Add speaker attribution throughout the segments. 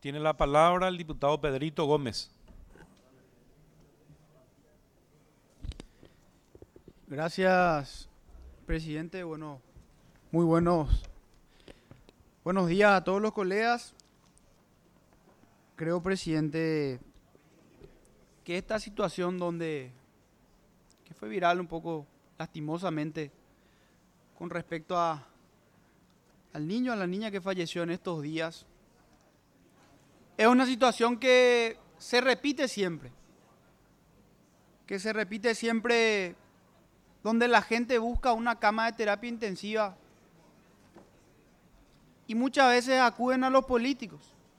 Speaker 1: Tiene la palabra el diputado Pedrito Gómez.
Speaker 2: Gracias, presidente. Bueno, muy buenos días a todos los colegas. Creo, presidente, que esta situación que fue viral un poco lastimosamente con respecto a la niña que falleció en estos días, es una situación que se repite siempre. Donde la gente busca una cama de terapia intensiva y muchas veces acuden a los políticos.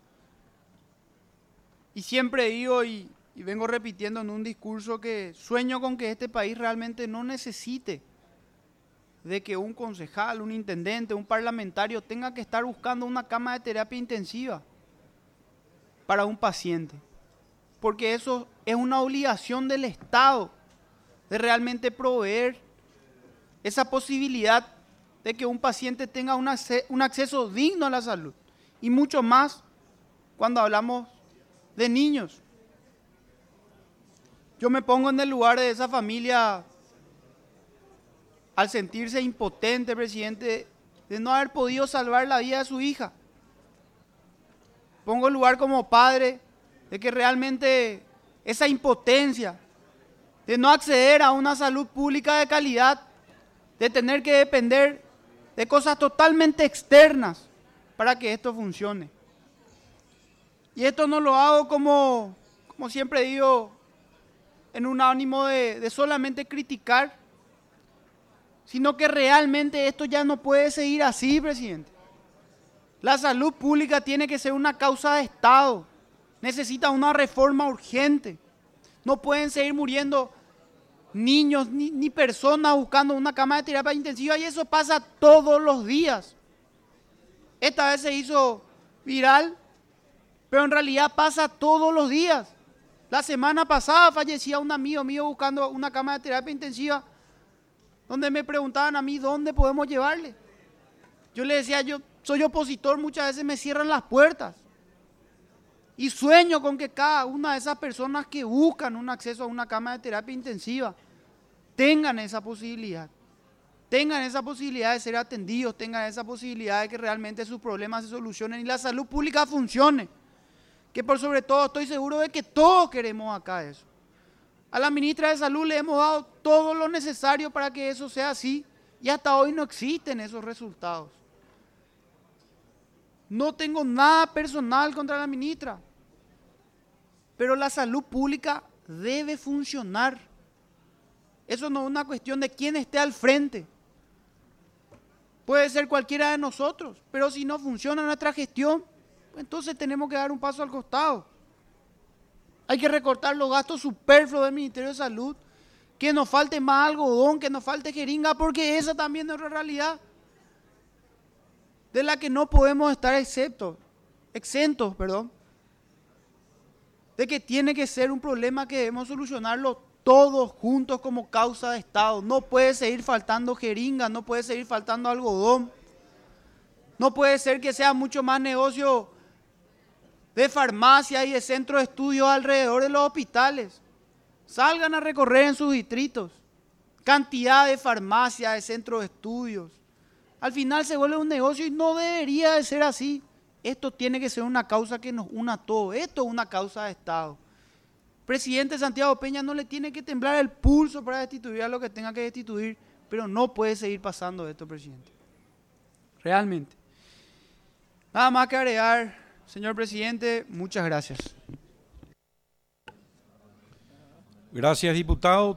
Speaker 2: Y siempre digo y vengo repitiendo en un discurso que sueño con que este país realmente no necesite de que un concejal, un intendente, un parlamentario tenga que estar buscando una cama de terapia intensiva para un paciente. Porque eso es una obligación del Estado de realmente proveer esa posibilidad de que un paciente tenga un acceso digno a la salud. Y mucho más cuando hablamos de niños. Yo me pongo en el lugar de esa familia al sentirse impotente, presidente, de no haber podido salvar la vida de su hija. Pongo el lugar como padre de que realmente esa impotencia de no acceder a una salud pública de calidad, de tener que depender de cosas totalmente externas para que esto funcione. Y esto no lo hago como siempre digo, en un ánimo de solamente criticar, sino que realmente esto ya no puede seguir así, presidente. La salud pública tiene que ser una causa de Estado, necesita una reforma urgente. No pueden seguir muriendo niños ni personas buscando una cama de terapia intensiva, y eso pasa todos los días. Esta vez se hizo viral, pero en realidad pasa todos los días. La semana pasada fallecía un amigo mío buscando una cama de terapia intensiva, donde me preguntaban a mí dónde podemos llevarle. Yo le decía, yo soy opositor, muchas veces me cierran las puertas. Y sueño con que cada una de esas personas que buscan un acceso a una cama de terapia intensiva tengan esa posibilidad de ser atendidos, tengan esa posibilidad de que realmente sus problemas se solucionen y la salud pública funcione. Que por sobre todo estoy seguro de que todos queremos acá eso. A la ministra de Salud le hemos dado todo lo necesario para que eso sea así y hasta hoy no existen esos resultados. No tengo nada personal contra la ministra, pero la salud pública debe funcionar. Eso no es una cuestión de quién esté al frente. Puede ser cualquiera de nosotros, pero si no funciona nuestra gestión, entonces tenemos que dar un paso al costado. Hay que recortar los gastos superfluos del Ministerio de Salud, que nos falte más algodón, que nos falte jeringa, porque esa también es otra realidad de la que no podemos estar exentos, de que tiene que ser un problema que debemos solucionarlo todos juntos como causa de Estado. No puede seguir faltando jeringa, no puede seguir faltando algodón, no puede ser que sea mucho más negocio de farmacia y de centros de estudios alrededor de los hospitales. Salgan a recorrer en sus distritos, cantidad de farmacias, de centros de estudios. Al final se vuelve un negocio y no debería de ser así. Esto tiene que ser una causa que nos una a todos. Esto es una causa de Estado. Presidente Santiago Peña no le tiene que temblar el pulso para destituir a lo que tenga que destituir, pero no puede seguir pasando esto, presidente. Realmente. Nada más que agregar, señor presidente, muchas gracias.
Speaker 1: Gracias, diputado.